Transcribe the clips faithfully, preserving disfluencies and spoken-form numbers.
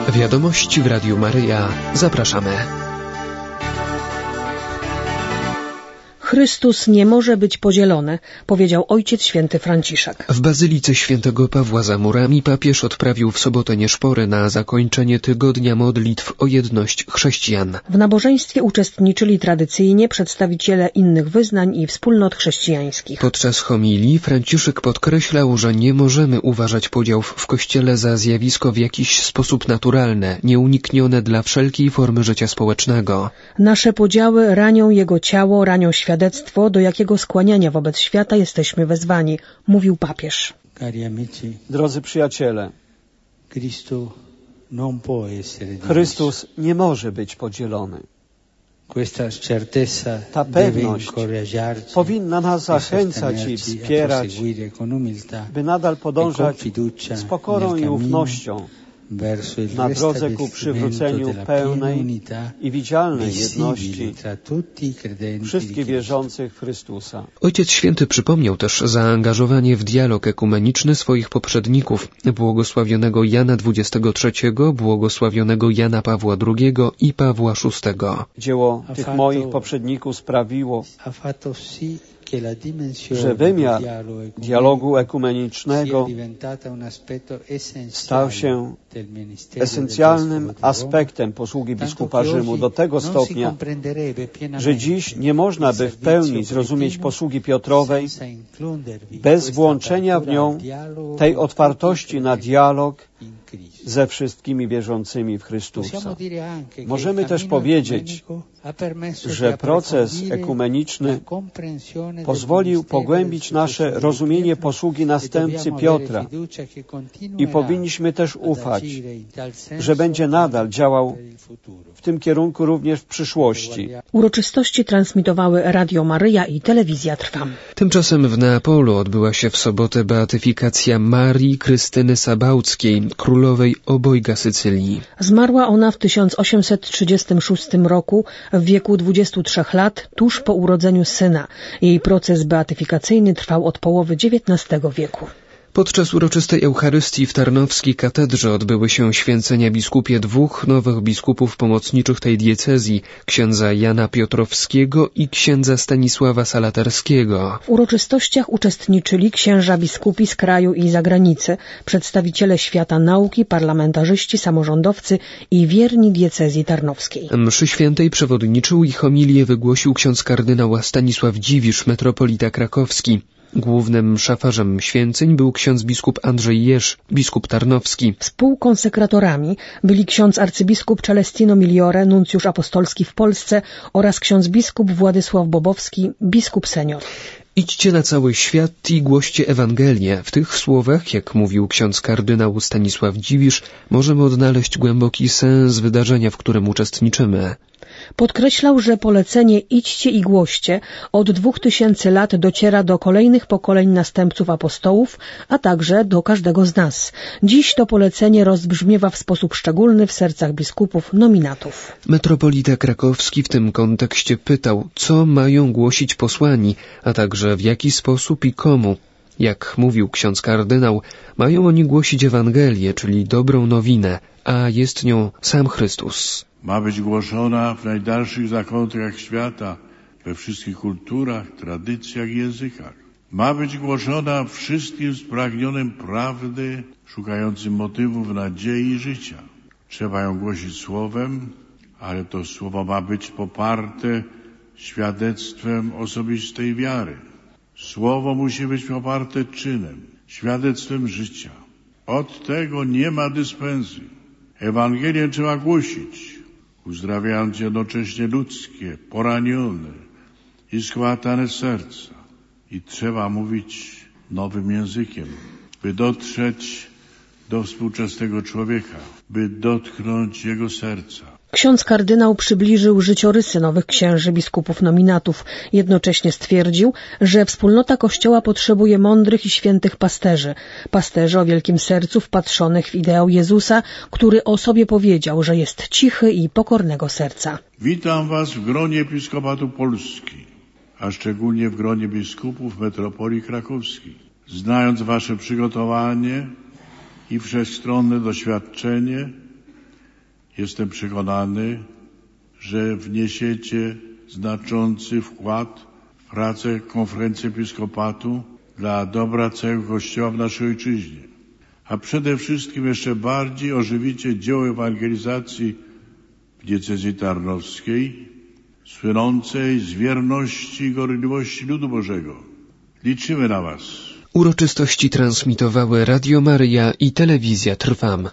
Wiadomości w Radiu Maryja. Zapraszamy. Chrystus nie może być podzielony, powiedział Ojciec Święty Franciszek. W Bazylice Świętego Pawła za murami papież odprawił w sobotę nieszpory na zakończenie tygodnia modlitw o jedność chrześcijan. W nabożeństwie uczestniczyli tradycyjnie przedstawiciele innych wyznań i wspólnot chrześcijańskich. Podczas homilii Franciszek podkreślał, że nie możemy uważać podziałów w Kościele za zjawisko w jakiś sposób naturalne, nieuniknione dla wszelkiej formy życia społecznego. Nasze podziały ranią Jego ciało, ranią świat do jakiego skłaniania wobec świata jesteśmy wezwani, mówił papież. Drodzy przyjaciele, Chrystus nie może być podzielony. Ta pewność powinna nas zachęcać i wspierać, by nadal podążać z pokorą i ufnością na drodze ku przywróceniu pełnej i widzialnej jedności wszystkich wierzących w Chrystusa. Ojciec Święty przypomniał też zaangażowanie w dialog ekumeniczny swoich poprzedników, błogosławionego Jana dwudziestego trzeciego, błogosławionego Jana Pawła drugiego i Pawła szóstego. Dzieło tych moich poprzedników sprawiło, że wymiar dialogu ekumenicznego stał się esencjalnym aspektem posługi biskupa Rzymu do tego stopnia, że dziś nie można by w pełni zrozumieć posługi Piotrowej bez włączenia w nią tej otwartości na dialog ze wszystkimi wierzącymi w Chrystusa. Możemy też powiedzieć, że proces ekumeniczny pozwolił pogłębić nasze rozumienie posługi następcy Piotra i powinniśmy też ufać, że będzie nadal działał w tym kierunku również w przyszłości. Uroczystości transmitowały Radio Maryja i Telewizja Trwam. Tymczasem w Neapolu odbyła się w sobotę beatyfikacja Marii Krystyny Sabałckiej, królowej obojga Sycylii. Zmarła ona w tysiąc osiemset trzydziestym szóstym roku w wieku dwudziestu trzech lat, tuż po urodzeniu syna. Jej proces beatyfikacyjny trwał od połowy dziewiętnastego wieku. Podczas uroczystej Eucharystii w Tarnowskiej Katedrze odbyły się święcenia biskupie dwóch nowych biskupów pomocniczych tej diecezji, księdza Jana Piotrowskiego i księdza Stanisława Salaterskiego. W uroczystościach uczestniczyli księża biskupi z kraju i zagranicy, przedstawiciele świata nauki, parlamentarzyści, samorządowcy i wierni diecezji tarnowskiej. Mszy świętej przewodniczył i homilię wygłosił ksiądz kardynał Stanisław Dziwisz, metropolita krakowski. Głównym szafarzem święceń był ksiądz biskup Andrzej Jerz, biskup tarnowski. Współkonsekratorami byli ksiądz arcybiskup Celestino Migliore, nuncjusz apostolski w Polsce oraz ksiądz biskup Władysław Bobowski, biskup senior. Idźcie na cały świat i głoście Ewangelię. W tych słowach, jak mówił ksiądz kardynał Stanisław Dziwisz, możemy odnaleźć głęboki sens wydarzenia, w którym uczestniczymy. Podkreślał, że polecenie idźcie i głoście od dwóch tysięcy lat dociera do kolejnych pokoleń następców apostołów, a także do każdego z nas. Dziś to polecenie rozbrzmiewa w sposób szczególny w sercach biskupów nominatów. Metropolita krakowski w tym kontekście pytał, co mają głosić posłani, a także w jaki sposób i komu. Jak mówił ksiądz kardynał, mają oni głosić Ewangelię, czyli dobrą nowinę, a jest nią sam Chrystus. Ma być głoszona w najdalszych zakątkach świata, we wszystkich kulturach, tradycjach i językach. Ma być głoszona wszystkim spragnionym prawdy, szukającym motywów nadziei i życia. Trzeba ją głosić słowem, ale to słowo ma być poparte świadectwem osobistej wiary. Słowo musi być poparte czynem, świadectwem życia. Od tego nie ma dyspensji. Ewangelię trzeba głosić, uzdrawiając jednocześnie ludzkie, poranione i schłatane serca. I trzeba mówić nowym językiem, by dotrzeć do współczesnego człowieka, by dotknąć jego serca. Ksiądz kardynał przybliżył życiorysy nowych księży biskupów nominatów. Jednocześnie stwierdził, że wspólnota Kościoła potrzebuje mądrych i świętych pasterzy. Pasterzy o wielkim sercu wpatrzonych w ideał Jezusa, który o sobie powiedział, że jest cichy i pokornego serca. Witam was w gronie Episkopatu Polski, a szczególnie w gronie biskupów metropolii krakowskiej. Znając wasze przygotowanie i wszechstronne doświadczenie, Jestem przekonany, że wniesiecie znaczący wkład w pracę Konferencji Episkopatu dla dobra całego Kościoła w naszej ojczyźnie, a przede wszystkim jeszcze bardziej ożywicie dzieło ewangelizacji w diecezji tarnowskiej, słynącej z wierności i gorliwości ludu Bożego. Liczymy na Was. Uroczystości transmitowały Radio Maryja i Telewizja Trwam.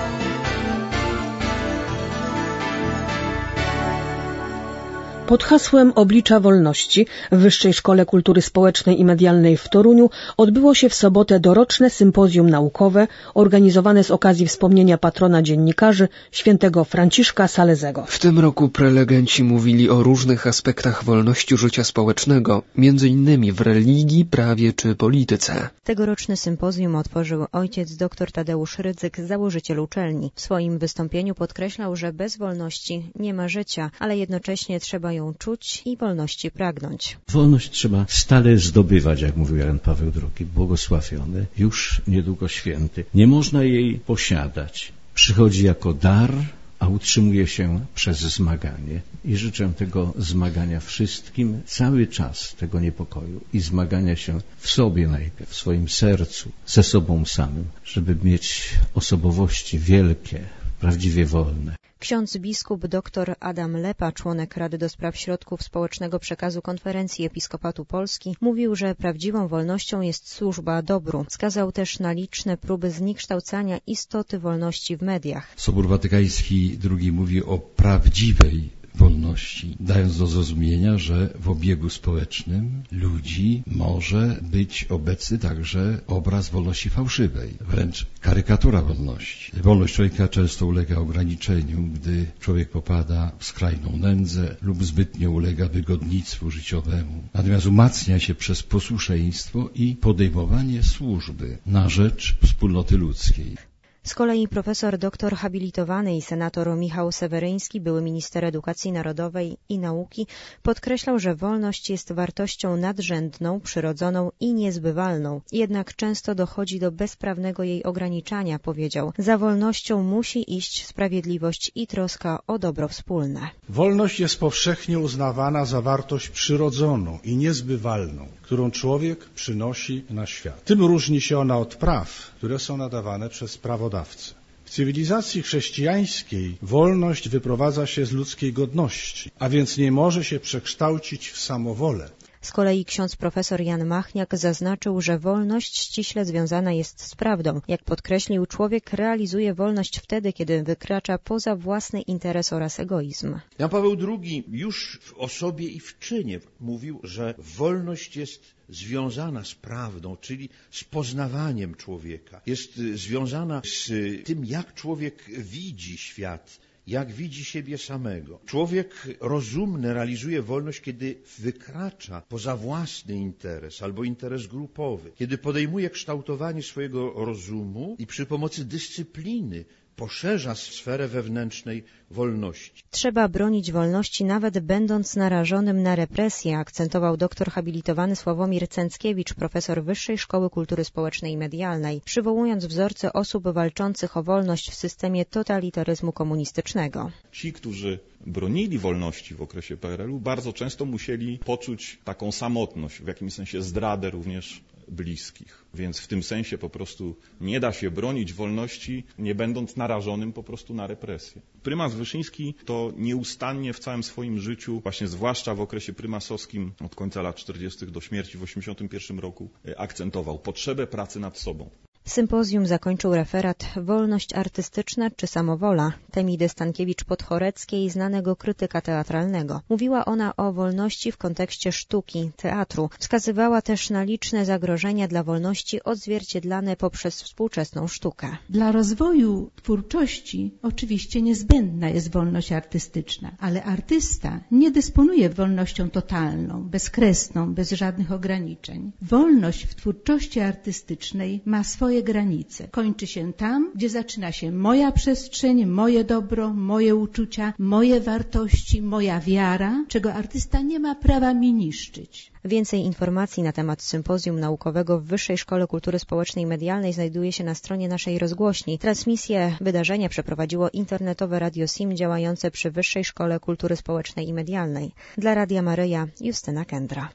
Pod hasłem Oblicza Wolności w Wyższej Szkole Kultury Społecznej i Medialnej w Toruniu odbyło się w sobotę doroczne sympozjum naukowe organizowane z okazji wspomnienia patrona dziennikarzy świętego Franciszka Salezego. W tym roku prelegenci mówili o różnych aspektach wolności życia społecznego, między innymi w religii, prawie czy polityce. Tegoroczne sympozjum otworzył ojciec dr Tadeusz Rydzyk, założyciel uczelni. W swoim wystąpieniu podkreślał, że bez wolności nie ma życia, ale jednocześnie trzeba ją czuć i wolności pragnąć. Wolność trzeba stale zdobywać, jak mówił Jan Paweł drugi, błogosławiony, już niedługo święty. Nie można jej posiadać. Przychodzi jako dar, a utrzymuje się przez zmaganie. I życzę tego zmagania wszystkim, cały czas tego niepokoju i zmagania się w sobie najpierw, w swoim sercu, ze sobą samym, żeby mieć osobowości wielkie, prawdziwie wolne. Ksiądz biskup dr Adam Lepa, członek Rady do Spraw Środków Społecznego Przekazu Konferencji Episkopatu Polski, mówił, że prawdziwą wolnością jest służba dobru. Wskazał też na liczne próby zniekształcania istoty wolności w mediach. Sobór Watykański drugi mówi o prawdziwej wolności, dając do zrozumienia, że w obiegu społecznym ludzi może być obecny także obraz wolności fałszywej, wręcz karykatura wolności. Wolność człowieka często ulega ograniczeniu, gdy człowiek popada w skrajną nędzę lub zbytnio ulega wygodnictwu życiowemu. Natomiast umacnia się przez posłuszeństwo i podejmowanie służby na rzecz wspólnoty ludzkiej. Z kolei profesor doktor habilitowany i senator Michał Seweryński, były minister edukacji narodowej i nauki, podkreślał, że wolność jest wartością nadrzędną, przyrodzoną i niezbywalną. Jednak często dochodzi do bezprawnego jej ograniczania, powiedział. Za wolnością musi iść sprawiedliwość i troska o dobro wspólne. Wolność jest powszechnie uznawana za wartość przyrodzoną i niezbywalną, którą człowiek przynosi na świat. Tym różni się ona od praw, które są nadawane przez prawodawcę. W cywilizacji chrześcijańskiej wolność wyprowadza się z ludzkiej godności, a więc nie może się przekształcić w samowolę. Z kolei ksiądz profesor Jan Machniak zaznaczył, że wolność ściśle związana jest z prawdą. Jak podkreślił, człowiek realizuje wolność wtedy, kiedy wykracza poza własny interes oraz egoizm. Jan Paweł drugi już w osobie i w czynie mówił, że wolność jest związana z prawdą, czyli z poznawaniem człowieka. Jest związana z tym, jak człowiek widzi świat, jak widzi siebie samego. Człowiek rozumny realizuje wolność, kiedy wykracza poza własny interes albo interes grupowy, kiedy podejmuje kształtowanie swojego rozumu i przy pomocy dyscypliny poszerza sferę wewnętrznej wolności. Trzeba bronić wolności nawet będąc narażonym na represje, akcentował doktor habilitowany Sławomir Cęckiewicz, profesor Wyższej Szkoły Kultury Społecznej i Medialnej, przywołując wzorce osób walczących o wolność w systemie totalitaryzmu komunistycznego. Ci, którzy bronili wolności w okresie P R L u, bardzo często musieli poczuć taką samotność, w jakimś sensie zdradę również bliskich. Więc w tym sensie po prostu nie da się bronić wolności, nie będąc narażonym po prostu na represję. Prymas Wyszyński to nieustannie w całym swoim życiu, właśnie zwłaszcza w okresie prymasowskim od końca lat czterdziestych do śmierci w osiemdziesiątym pierwszym roku, akcentował potrzebę pracy nad sobą. Sympozjum zakończył referat Wolność artystyczna czy samowola Temidy Stankiewicz-Podchoreckiej, znanego krytyka teatralnego. Mówiła ona o wolności w kontekście sztuki, teatru. Wskazywała też na liczne zagrożenia dla wolności odzwierciedlane poprzez współczesną sztukę. Dla rozwoju twórczości oczywiście niezbędna jest wolność artystyczna, ale artysta nie dysponuje wolnością totalną, bezkresną, bez żadnych ograniczeń. Wolność w twórczości artystycznej ma swoje moje granice. Kończy się tam, gdzie zaczyna się moja przestrzeń, moje dobro, moje uczucia, moje wartości, moja wiara, czego artysta nie ma prawa mi niszczyć. Więcej informacji na temat sympozjum naukowego w Wyższej Szkole Kultury Społecznej i Medialnej znajduje się na stronie naszej rozgłośni. Transmisję wydarzenia przeprowadziło internetowe Radio SIM działające przy Wyższej Szkole Kultury Społecznej i Medialnej. Dla Radia Maryja, Justyna Kędra.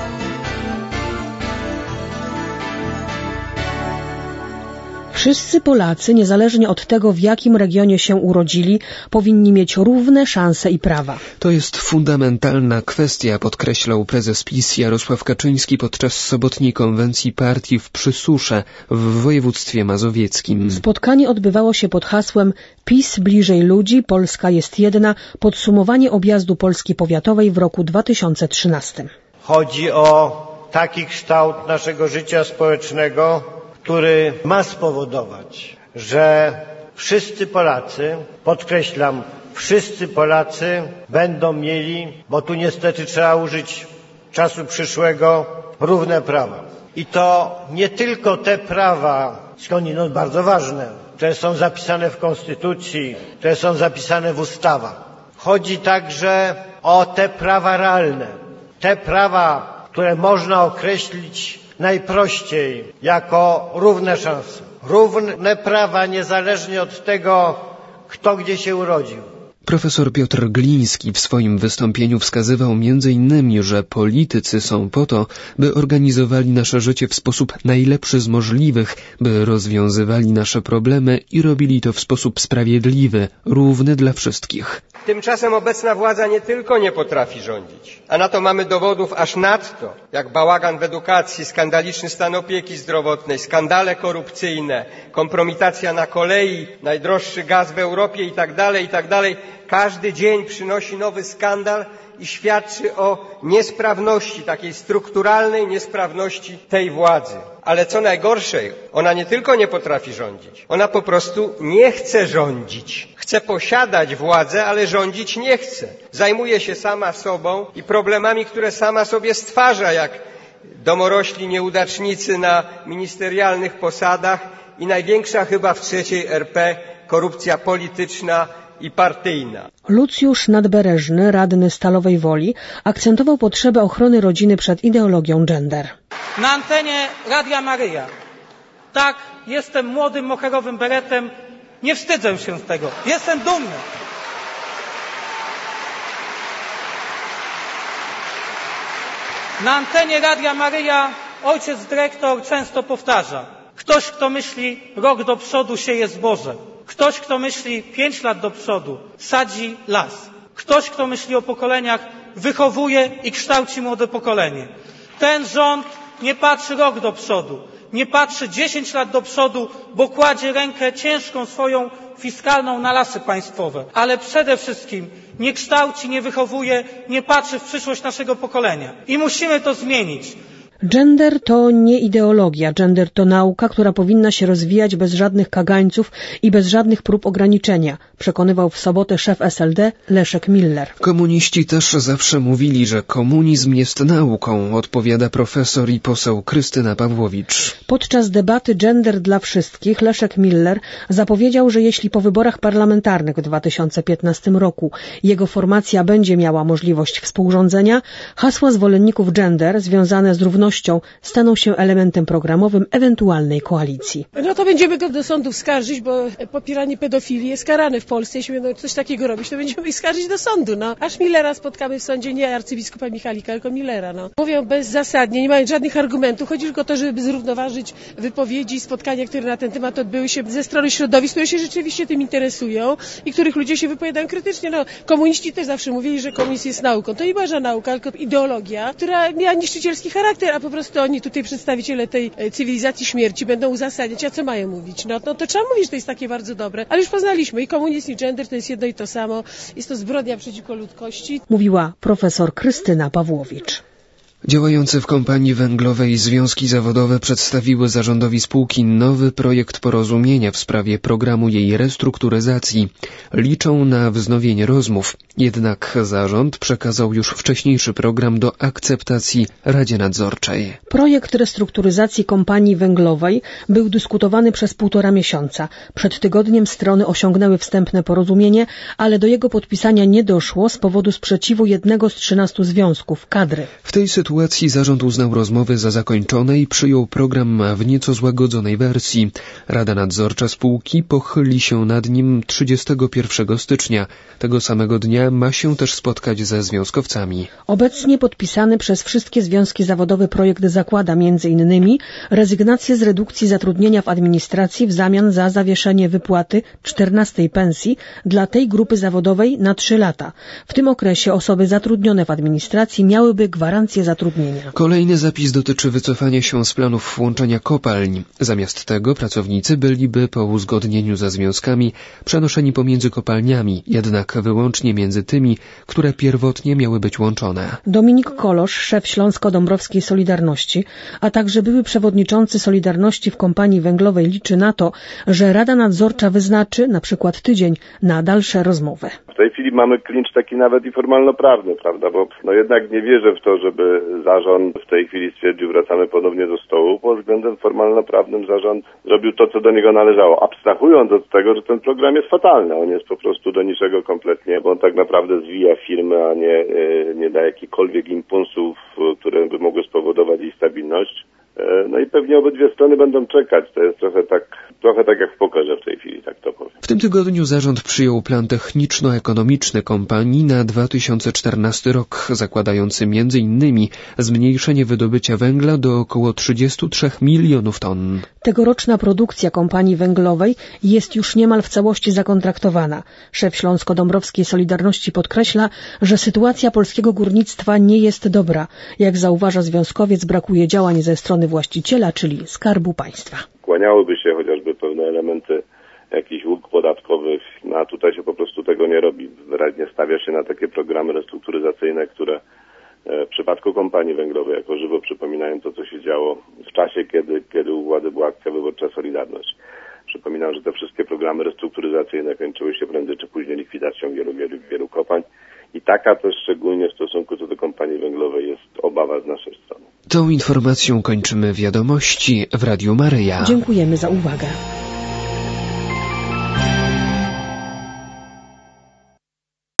Wszyscy Polacy, niezależnie od tego, w jakim regionie się urodzili, powinni mieć równe szanse i prawa. To jest fundamentalna kwestia, podkreślał prezes PiS Jarosław Kaczyński podczas sobotniej konwencji partii w Przysusze w województwie mazowieckim. Spotkanie odbywało się pod hasłem PiS bliżej ludzi, Polska jest jedna, podsumowanie objazdu Polski powiatowej w roku dwa tysiące trzynastym. Chodzi o taki kształt naszego życia społecznego, który ma spowodować, że wszyscy Polacy, podkreślam, wszyscy Polacy będą mieli, bo tu niestety trzeba użyć czasu przyszłego, równe prawa. I to nie tylko te prawa, skądinąd bardzo ważne, które są zapisane w Konstytucji, które są zapisane w ustawach. Chodzi także o te prawa realne, te prawa, które można określić najprościej jako równe szanse. Równe prawa niezależnie od tego, kto gdzie się urodził. Profesor Piotr Gliński w swoim wystąpieniu wskazywał między innymi, że politycy są po to, by organizowali nasze życie w sposób najlepszy z możliwych, by rozwiązywali nasze problemy i robili to w sposób sprawiedliwy, równy dla wszystkich. Tymczasem obecna władza nie tylko nie potrafi rządzić, a na to mamy dowodów aż nadto, jak bałagan w edukacji, skandaliczny stan opieki zdrowotnej, skandale korupcyjne, kompromitacja na kolei, najdroższy gaz w Europie i tak dalej, i tak dalej. Każdy dzień przynosi nowy skandal i świadczy o niesprawności, takiej strukturalnej niesprawności tej władzy. Ale co najgorsze, ona nie tylko nie potrafi rządzić, ona po prostu nie chce rządzić. Chce posiadać władzę, ale rządzić nie chce. Zajmuje się sama sobą i problemami, które sama sobie stwarza, jak domorośli nieudacznicy na ministerialnych posadach i największa chyba w trzeciej R P korupcja polityczna i partyjna. Lucjusz Nadbereżny, radny Stalowej Woli, akcentował potrzebę ochrony rodziny przed ideologią gender. Na antenie Radia Maryja. Tak, jestem młodym, moherowym beretem. Nie wstydzę się z tego. Jestem dumny. Na antenie Radia Maryja ojciec dyrektor często powtarza: ktoś, kto myśli rok do przodu, sieje zboże. Ktoś, kto myśli pięć lat do przodu, sadzi las. Ktoś, kto myśli o pokoleniach, wychowuje i kształci młode pokolenie. Ten rząd nie patrzy rok do przodu, nie patrzy dziesięć lat do przodu, bo kładzie rękę ciężką swoją fiskalną na lasy państwowe, ale przede wszystkim nie kształci, nie wychowuje, nie patrzy w przyszłość naszego pokolenia. I musimy to zmienić. Gender to nie ideologia, gender to nauka, która powinna się rozwijać bez żadnych kagańców i bez żadnych prób ograniczenia, przekonywał w sobotę szef S L D Leszek Miller. Komuniści też zawsze mówili, że komunizm jest nauką, odpowiada profesor i poseł Krystyna Pawłowicz. Podczas debaty Gender dla wszystkich Leszek Miller zapowiedział, że jeśli po wyborach parlamentarnych w dwa tysiące piętnastym roku jego formacja będzie miała możliwość współrządzenia, hasła zwolenników gender związane z równością staną się elementem programowym ewentualnej koalicji. No to będziemy go do sądu skarżyć, bo popieranie pedofilii jest karane w Polsce. Jeśli będą coś takiego robić, to będziemy ich skarżyć do sądu. No. Aż Millera spotkamy w sądzie, nie arcybiskupa Michalika, tylko Millera. No. Mówią bezzasadnie, nie mają żadnych argumentów. Chodzi tylko o to, żeby zrównoważyć wypowiedzi i spotkania, które na ten temat odbyły się ze strony środowisk, które się rzeczywiście tym interesują i których ludzie się wypowiadają krytycznie. No, komuniści też zawsze mówili, że komunizm jest nauką. To nie była żadna nauka, tylko ideologia, która miała niszczycielski charakter, a po prostu oni tutaj, przedstawiciele tej cywilizacji śmierci, będą uzasadniać, a co mają mówić? No, no to trzeba mówić, że to jest takie bardzo dobre. Ale już poznaliśmy, i komunizm, i gender to jest jedno i to samo. Jest to zbrodnia przeciwko ludzkości. Mówiła profesor Krystyna Pawłowicz. Działające w kompanii węglowej związki zawodowe przedstawiły zarządowi spółki nowy projekt porozumienia w sprawie programu jej restrukturyzacji. Liczą na wznowienie rozmów. Jednak zarząd przekazał już wcześniejszy program do akceptacji Radzie Nadzorczej. Projekt restrukturyzacji kompanii węglowej był dyskutowany przez półtora miesiąca. Przed tygodniem strony osiągnęły wstępne porozumienie, ale do jego podpisania nie doszło z powodu sprzeciwu jednego z trzynastu związków, kadry. W tej sytuacji zarząd uznał rozmowy za zakończone i przyjął program w nieco złagodzonej wersji. Rada Nadzorcza spółki pochyli się nad nim trzydziestego pierwszego stycznia. Tego samego dnia ma się też spotkać ze związkowcami. Obecnie podpisany przez wszystkie związki zawodowe projekt zakłada między innymi rezygnację z redukcji zatrudnienia w administracji w zamian za zawieszenie wypłaty czternastej pensji dla tej grupy zawodowej na trzy lata. W tym okresie osoby zatrudnione w administracji miałyby gwarancję zatrudnienia. Kolejny zapis dotyczy wycofania się z planów włączenia kopalń. Zamiast tego pracownicy byliby po uzgodnieniu ze związkami przenoszeni pomiędzy kopalniami, jednak wyłącznie między tymi, które pierwotnie miały być łączone. Dominik Kolosz, szef Śląsko-Dąbrowskiej Solidarności, a także były przewodniczący Solidarności w kompanii węglowej liczy na to, że Rada Nadzorcza wyznaczy na przykład tydzień na dalsze rozmowy. W tej chwili mamy klincz taki nawet i formalno-prawny, prawda, bo no jednak nie wierzę w to, żeby zarząd w tej chwili stwierdził, wracamy ponownie do stołu. Pod względem formalno-prawnym zarząd zrobił to, co do niego należało, abstrahując od tego, że ten program jest fatalny. On jest po prostu do niczego kompletnie, bo on tak naprawdę zwija firmę, a nie, nie da jakichkolwiek impulsów, które by mogły spowodować jej stabilność. No i pewnie obydwie strony będą czekać. To jest trochę tak, trochę tak jak w pokerze w tej chwili, tak to powiem. W tym tygodniu zarząd przyjął plan techniczno-ekonomiczny kompanii na dwa tysiące czternasty rok, zakładający między innymi zmniejszenie wydobycia węgla do około trzydziestu trzech milionów ton. Tegoroczna produkcja kompanii węglowej jest już niemal w całości zakontraktowana. Szef Śląsko-Dąbrowskiej Solidarności podkreśla, że sytuacja polskiego górnictwa nie jest dobra. Jak zauważa związkowiec, brakuje działań ze strony właściciela, czyli Skarbu Państwa. Kłaniałyby się chociażby pewne elementy jakichś ulg podatkowych, no a tutaj się po prostu tego nie robi. Wyraźnie stawia się na takie programy restrukturyzacyjne, które w przypadku kompanii węglowej jako żywo przypominają to, co się działo w czasie, kiedy, kiedy u władzy była akcja wyborcza Solidarność. Przypominam, że te wszystkie programy restrukturyzacyjne kończyły się prędzej czy później likwidacją wielu, wielu, wielu kopalń. I taka też szczególnie w stosunku do kompanii węglowej jest obawa z naszej strony. Tą informacją kończymy wiadomości w Radiu Maryja. Dziękujemy za uwagę.